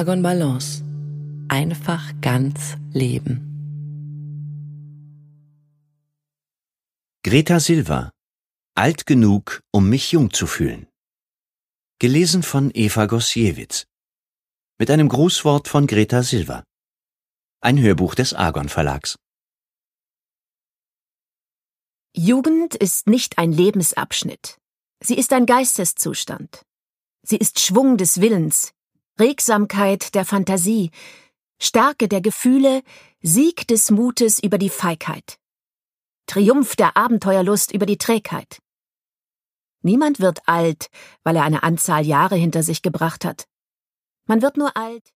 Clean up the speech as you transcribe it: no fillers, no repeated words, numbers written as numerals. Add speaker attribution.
Speaker 1: Argon Balance. Einfach ganz leben.
Speaker 2: Greta Silva. Alt genug, um mich jung zu fühlen. Gelesen von Eva Gosiewicz. Mit einem Grußwort von Greta Silva. Ein Hörbuch des Argon Verlags.
Speaker 3: Jugend ist nicht ein Lebensabschnitt. Sie ist ein Geisteszustand. Sie ist Schwung des Willens, Regsamkeit der Fantasie, Stärke der Gefühle, Sieg des Mutes über die Feigheit, Triumph der Abenteuerlust über die Trägheit. Niemand wird alt, weil er eine Anzahl Jahre hinter sich gebracht hat. Man wird nur alt,